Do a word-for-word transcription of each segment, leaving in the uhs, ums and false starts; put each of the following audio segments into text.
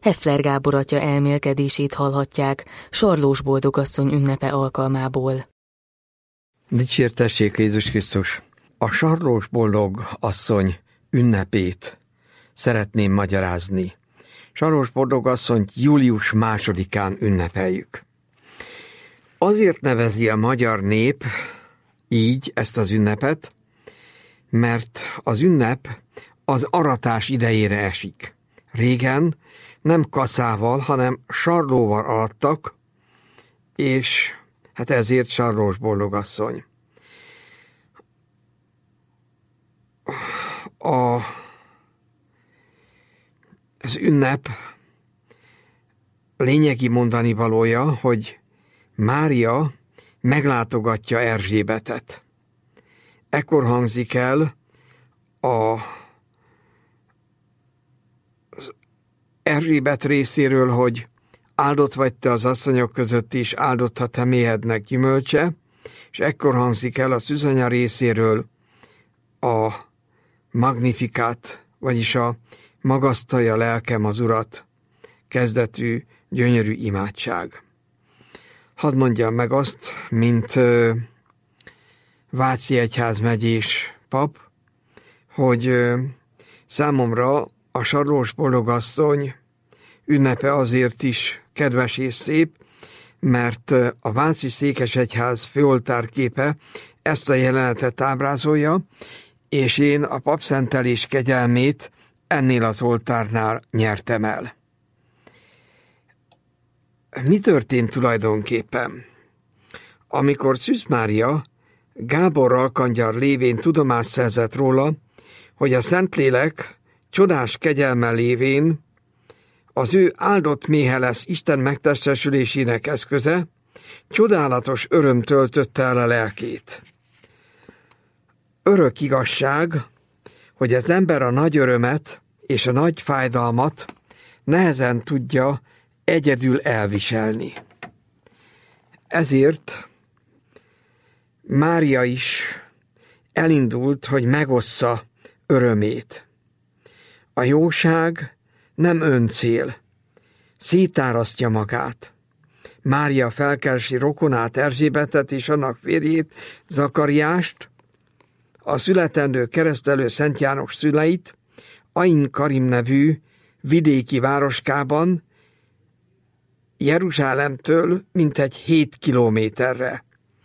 Heffler Gábor atya elmélkedését hallhatják Sarlós boldogasszony ünnepe alkalmából. Dicsértessék Jézus Krisztus! A Sarlós boldogasszony ünnepét szeretném magyarázni. Sarlós boldogasszonyt július másodikán ünnepeljük. Azért nevezi a magyar nép így ezt az ünnepet, mert az ünnep az aratás idejére esik. Régen nem kaszával, hanem sarlóval arattak, és hát ezért Sarlós boldogasszony. A, az ünnep lényegi mondani valója, hogy Mária meglátogatja Erzsébetet. Ekkor hangzik el a Erzsébet részéről, hogy áldott vagy te az asszonyok között is, áldott a te méhednek gyümölcse, és ekkor hangzik el a szűzanya részéről a Magnifikát, vagyis a magasztalja lelkem az Urat kezdetű gyönyörű imádság. Hadd mondjam meg azt, mint ö, Váci egyházmegyés pap, hogy ö, számomra a Sarlós boldogasszony ünnepe azért is kedves és szép, mert a Váci székesegyház főoltárképe ezt a jelenetet ábrázolja, és én a papszentelés kegyelmét ennél az oltárnál nyertem el. Mi történt tulajdonképpen? Amikor Szűz Mária Gábor alkangyal lévén tudomást szerzett róla, hogy a Szentlélek csodás kegyelme lévén az ő áldott méhe lesz Isten megtestesülésének eszköze, csodálatos öröm töltötte el a lelkét. Örök igazság, hogy az ember a nagy örömet és a nagy fájdalmat nehezen tudja egyedül elviselni. Ezért Mária is elindult, hogy megossza örömét. A jóság nem öncél, szétárasztja magát. Mária felkeresi rokonát Erzsébetet és annak férjét, Zakariást, a születendő keresztelő Szent János szüleit, Ain Karim nevű vidéki városkában, Jeruzsálemtől mintegy hét kilométerre.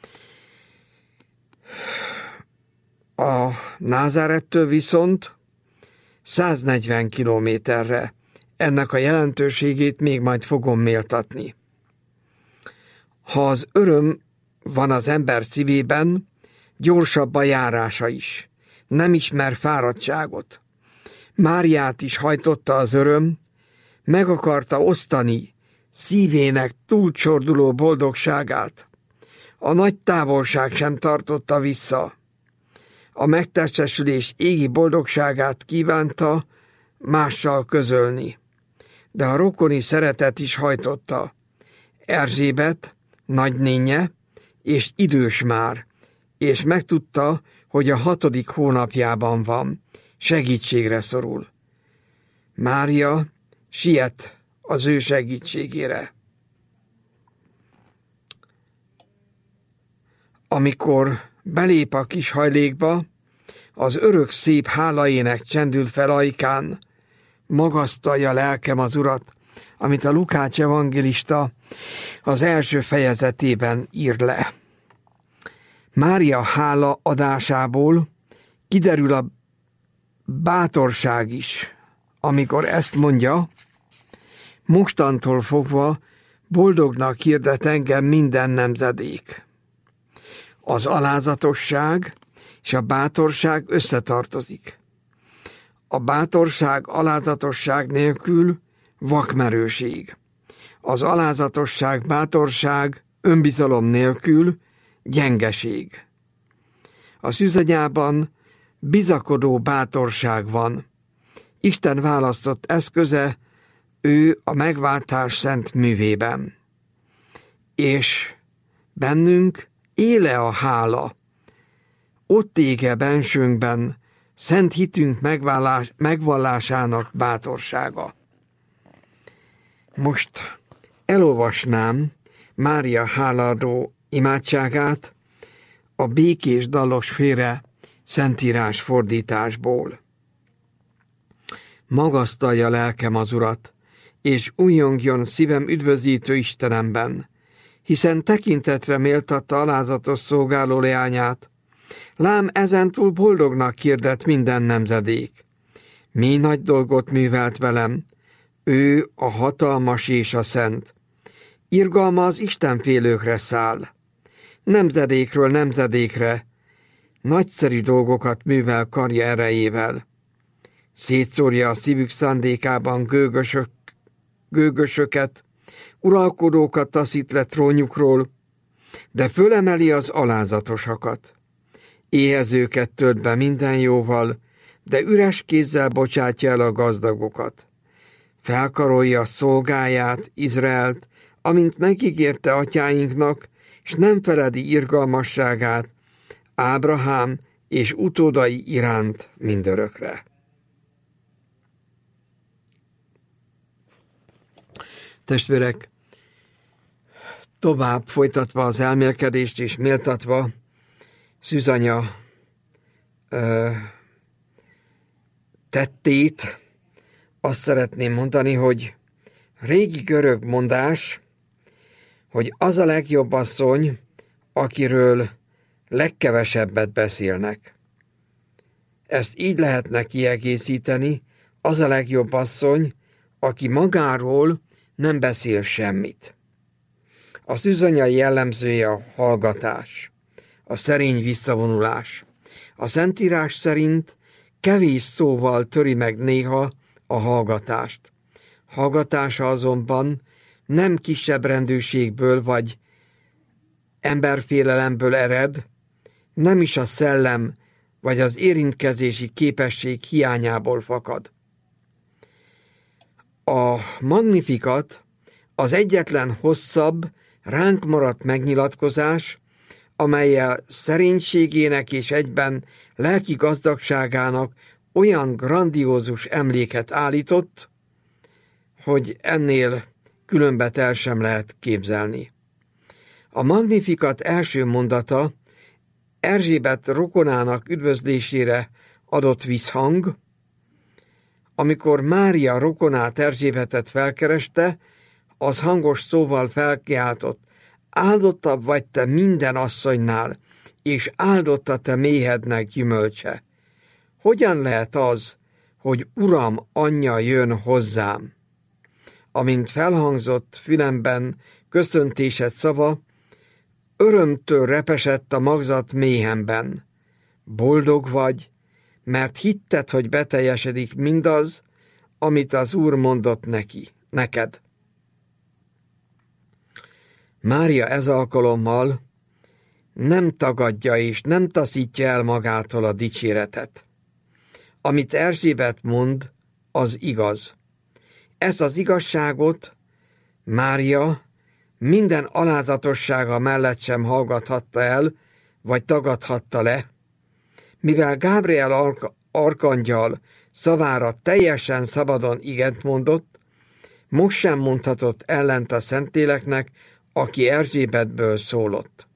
A Názárettől viszont száznegyven kilométerre. Ennek a jelentőségét még majd fogom méltatni. Ha az öröm van az ember szívében, gyorsabb a járása is. Nem ismer fáradtságot. Máriát is hajtotta az öröm, meg akarta osztani szívének túlcsorduló boldogságát. A nagy távolság sem tartotta vissza. A megtestesülés égi boldogságát kívánta mással közölni. De a rokoni szeretet is hajtotta. Erzsébet, nagynénye, és idős már, és megtudta, hogy a hatodik hónapjában van, segítségre szorul. Mária siet az ő segítségére. Amikor belép a kis hajlékba, az örök szép hálaének csendül fel ajkán, magasztalja lelkem az Urat, amit a Lukács evangélista az első fejezetében ír le. Mária hála adásából kiderül a bátorság is, amikor ezt mondja, mostantól fogva boldognak hirdet engem minden nemzedék. Az alázatosság és a bátorság összetartozik. A bátorság alázatosság nélkül vakmerőség. Az alázatosság, bátorság önbizalom nélkül gyengeség. A szűzanyában bizakodó bátorság van. Isten választott eszköze, ő a megváltás szent művében. És bennünk éle a hála. Ott ége bensőnkben szent hitünk megvallás, megvallásának bátorsága. Most elolvasnám Mária hálaadó imádságát a Békés Dallos féle szentírás fordításból. Magasztalja lelkem az Urat, és újjongjon szívem üdvözítő Istenemben, hiszen tekintetre méltatta alázatos szolgáló leányát. Lám ezentúl boldognak hirdet minden nemzedék. Mi nagy dolgot művelt velem, ő a hatalmas és a szent. Irgalma az istenfélőkre száll. Nemzedékről nemzedékre nagyszerű dolgokat művel karja erejével. Szétszórja a szívük szándékában gőgösök, gőgösöket, uralkodókat taszít le trónjukról, de fölemeli az alázatosakat. Éhezőket tölt be minden jóval, de üres kézzel bocsátja el a gazdagokat. Felkarolja szolgáját, Izraelt, amint megígérte atyáinknak, és nem feledi irgalmasságát Ábrahám és utódai iránt mindörökre. Testvérek, tovább folytatva az elmélkedést és méltatva Szűzanya ö, tettét, azt szeretném mondani, hogy régi görög mondás, hogy az a legjobb asszony, akiről legkevesebbet beszélnek. Ezt így lehetne kiegészíteni, az a legjobb asszony, aki magáról nem beszél semmit. A szűzanyai jellemzője a hallgatás, a szerény visszavonulás. A Szentírás szerint kevés szóval töri meg néha a hallgatást. Hallgatása azonban nem kisebb rendőrségből vagy emberfélelemből ered, nem is a szellem vagy az érintkezési képesség hiányából fakad. A Magnificat az egyetlen hosszabb, ránk maradt megnyilatkozás, amellyel szerénységének és egyben lelki gazdagságának olyan grandiózus emléket állított, hogy ennél különbet el sem lehet képzelni. A Magnificat első mondata Erzsébet rokonának üdvözlésére adott visszhang, amikor Mária rokonát Erzsébetet felkereste, az hangos szóval felkiáltott: áldottabb vagy te minden asszonynál, és áldott a te méhednek gyümölcse. Hogyan lehet az, hogy Uram anyja jön hozzám? Amint felhangzott fülemben köszöntésed szava, örömtől repesett a magzat méhemben. Boldog vagy, mert hitted, hogy beteljesedik mindaz, amit az Úr mondott neki, neked. Mária ez alkalommal nem tagadja és nem taszítja el magától a dicséretet. Amit Erzsébet mond, az igaz. Ezt az igazságot Mária minden alázatossága mellett sem hallgathatta el, vagy tagadhatta le, mivel Gábriel ark- arkangyal szavára teljesen szabadon igent mondott, most sem mondhatott ellent a Szentléleknek, aki Erzsébetből szólott.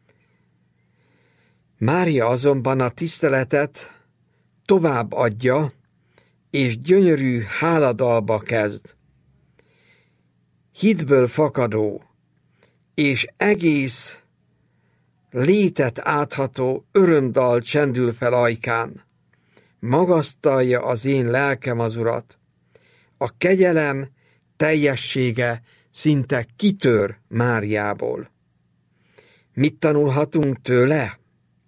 Mária azonban a tiszteletet tovább adja, és gyönyörű háladalba kezd. Hitből fakadó, és egész létet átható örömdal csendül fel ajkán. Magasztalja az én lelkem az Urat. A kegyelem teljessége szinte kitör Máriából. Mit tanulhatunk tőle?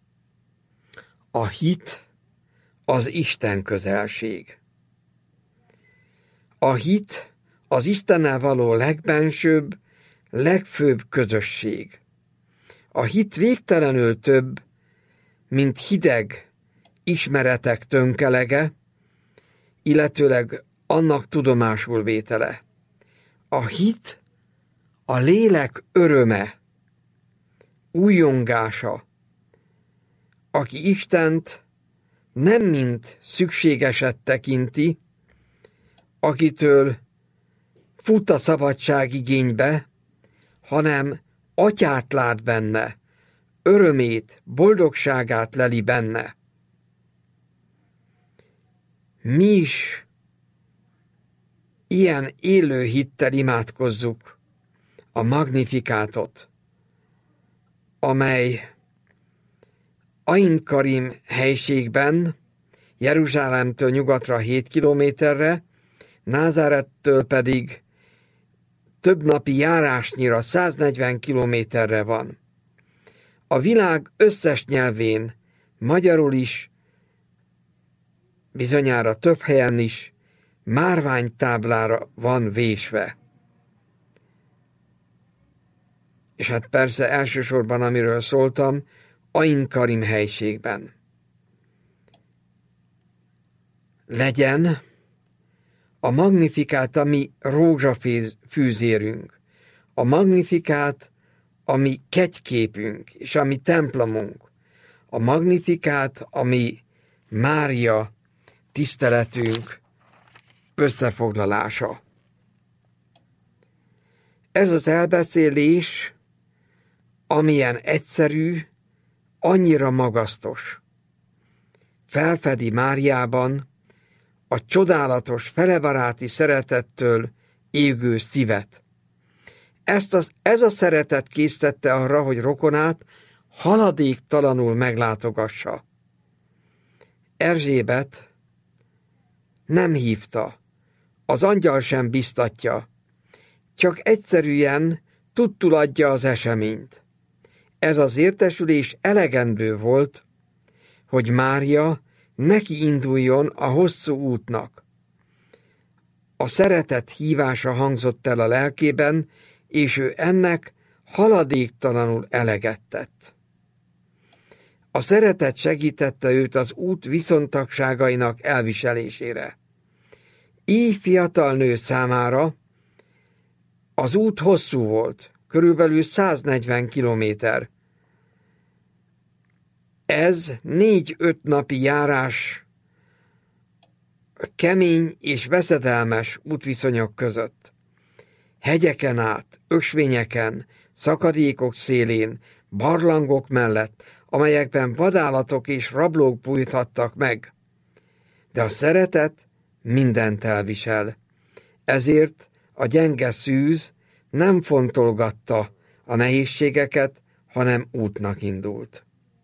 A hit az Isten közelség. A hit az Istennel való legbensőbb, legfőbb közösség. A hit végtelenül több, mint hideg ismeretek tönkelege, illetőleg annak tudomásul vétele. A hit a lélek öröme, újjongása, aki Istent nem mint szükségeset tekinti, akitől fut a szabadság igénybe, hanem atyát lát benne, örömét, boldogságát leli benne. Mi is ilyen élő hittel imádkozzuk a Magnifikátot, amely Ain Karim helységben, Jeruzsálemtől nyugatra hét kilométerre, Názárettől pedig több napi járásnyira száznegyven kilométerre van. A világ összes nyelvén, magyarul is, bizonyára több helyen is, márványtáblára van vésve. És hát persze elsősorban, amiről szóltam, Ain Karim helységben. Legyen a Magnifikát a mi rózsafűzérünk, a Magnifikát a mi kegyképünk és a mi templomunk, a Magnifikát a mi Mária tiszteletünk összefoglalása. Ez az elbeszélés, amilyen egyszerű, annyira magasztos. Felfedi Máriában a csodálatos, felebaráti szeretettől égő szívet. Ezt az, ez a szeretet késztette arra, hogy rokonát haladéktalanul meglátogassa. Erzsébet nem hívta, az angyal sem biztatja, csak egyszerűen tudtul adja az eseményt. Ez az értesülés elegendő volt, hogy Mária neki induljon a hosszú útnak. A szeretet hívása hangzott el a lelkében, és ő ennek haladéktalanul eleget tett. A szeretet segítette őt az út viszontagságainak elviselésére. Így fiatal nő számára az út hosszú volt, körülbelül száznegyven kilométer. Ez négy-öt napi járás kemény és veszedelmes útviszonyok között. Hegyeken át, ösvényeken, szakadékok szélén, barlangok mellett, amelyekben vadállatok és rablók bújthattak meg. De a szeretet mindent elvisel. Ezért a gyenge szűz nem fontolgatta a nehézségeket, hanem útnak indult.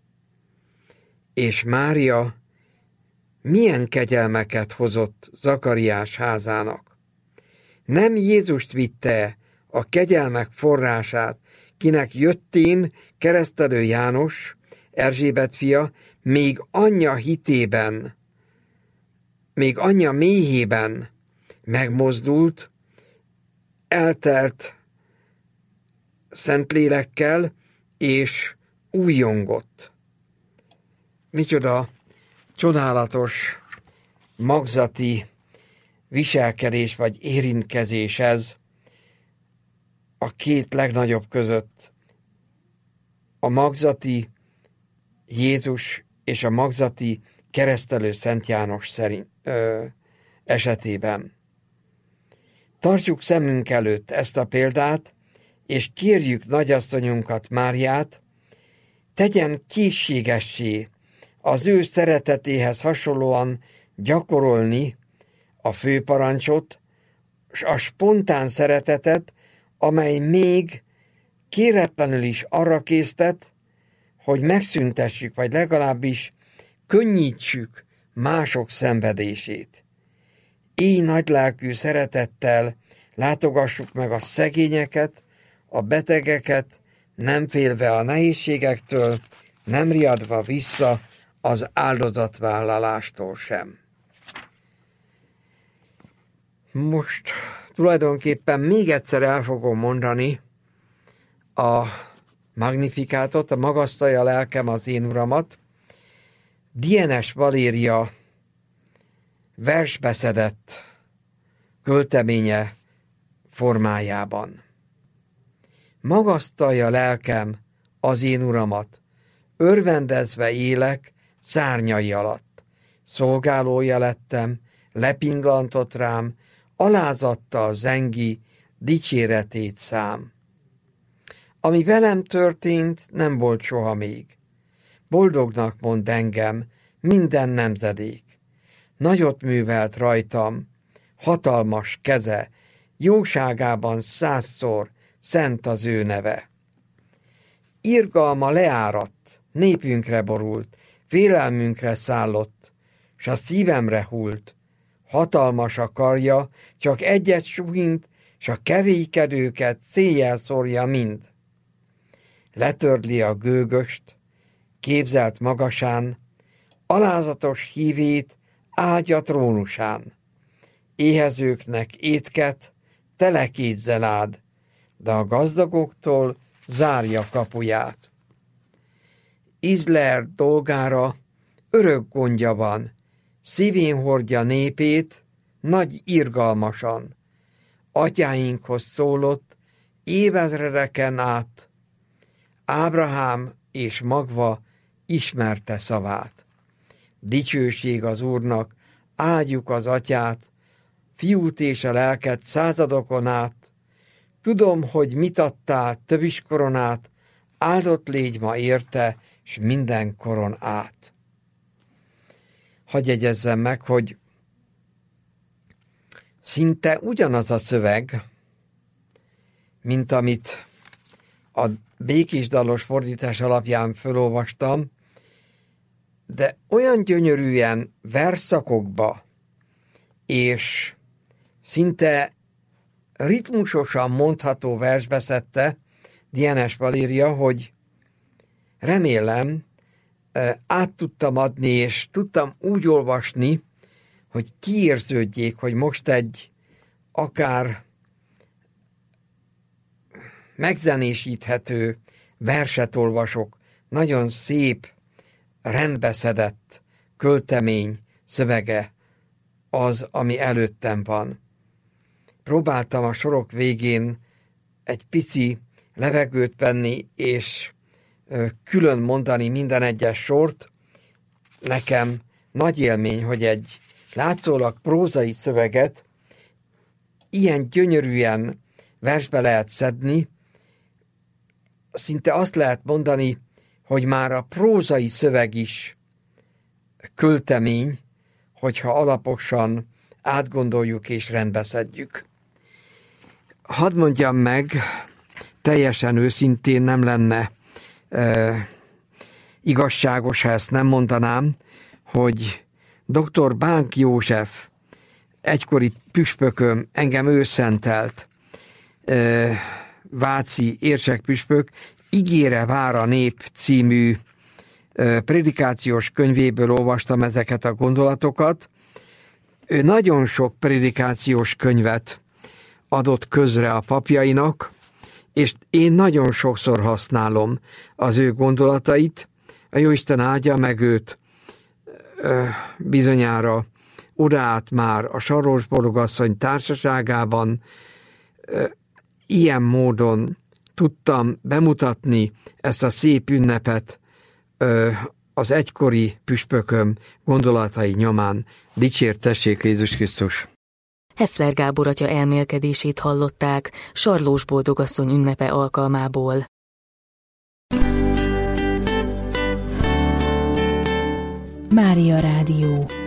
És Mária milyen kegyelmeket hozott Zakariás házának. Nem Jézust vitte a kegyelmek forrását, kinek jöttén keresztelő János, Erzsébet fia, még anyja hitében, még anyja méhében megmozdult, eltelt Szentlélekkel, és újjongott. Micsoda csodálatos magzati viselkedés vagy érintkezés ez a két legnagyobb között. A magzati Jézus és a magzati keresztelő Szent János szerint, ö, esetében. Tartjuk szemünk előtt ezt a példát, és kérjük nagyasszonyunkat, Máriát, tegyen készségessé az ő szeretetéhez hasonlóan gyakorolni a főparancsot, és a spontán szeretetet, amely még kéretlenül is arra késztet, hogy megszüntessük, vagy legalábbis könnyítsük mások szenvedését. Így nagylelkű szeretettel látogassuk meg a szegényeket, a betegeket, nem félve a nehézségektől, nem riadva vissza az áldozatvállalástól sem. Most tulajdonképpen még egyszer el fogom mondani a Magnifikátot, a magasztalja lelkem az én uramat, Dienes Valéria versbeszedett költeménye formájában. Magasztalja lelkem az én uramat, örvendezve élek szárnyai alatt. Szolgálója lettem, lepingantott rám alázattal zengi dicséretét szám. Ami velem történt, nem volt soha még. Boldognak mond engem minden nemzedék. Nagyot művelt rajtam, hatalmas keze, jóságában százszor szent az ő neve. Irgalma leáradt, népünkre borult, félelmünkre szállott, s a szívemre hult. Hatalmas a karja, csak egyet suhint, s a kevélykedőket széjjel szórja mind. Letörli a gőgöst, képzelt magasán, alázatos hívét áldja trónusán. Éhezőknek étket, tele kézzel áld, de a gazdagoktól zárja kapuját. Izrael dolgára örök gondja van, szívén hordja népét, nagy irgalmasan. Atyáinkhoz szólott, évezredeken át, Ábrahám és magva ismerte szavát. Dicsőség az Úrnak, áldjuk az Atyát, Fiút és a Lelket századokon át. Tudom, hogy mit adtál, tövis koronát, áldott légy ma érte, s minden koron át. Hadd jegyezzem meg, hogy szinte ugyanaz a szöveg, mint amit a békésdalos fordítás alapján felolvastam, de olyan gyönyörűen versszakokba és szinte ritmusosan mondható versbe szedte Dienes Valéria, hogy remélem át tudtam adni, és tudtam úgy olvasni, hogy kiérződjék, hogy most egy akár megzenésíthető verset olvasok, nagyon szép, rendbeszedett költemény szövege az, ami előttem van. Próbáltam a sorok végén egy pici levegőt venni, és külön mondani minden egyes sort. Nekem nagy élmény, hogy egy látszólag prózai szöveget ilyen gyönyörűen versbe lehet szedni, szinte azt lehet mondani, hogy már a prózai szöveg is költemény, hogyha alaposan átgondoljuk és rendbeszedjük. Hadd mondjam meg, teljesen őszintén nem lenne e, igazságos, ha ezt nem mondanám, hogy doktor Bánk József, egykori püspököm, engem ő szentelt, e, váci érsekpüspök, Ígére vár a nép című e, prédikációs könyvéből olvastam ezeket a gondolatokat. Ő nagyon sok prédikációs könyvet adott közre a papjainak, és én nagyon sokszor használom az ő gondolatait. A Jóisten áldja meg őt, bizonyára odaállt már a Sarlós Bologasszony társaságában. Ilyen módon tudtam bemutatni ezt a szép ünnepet az egykori püspököm gondolatai nyomán. Dicsértessék Jézus Krisztus! Heffler Gábor atya elmélkedését hallották Sarlós Boldogasszony ünnepe alkalmából. Mária Rádió.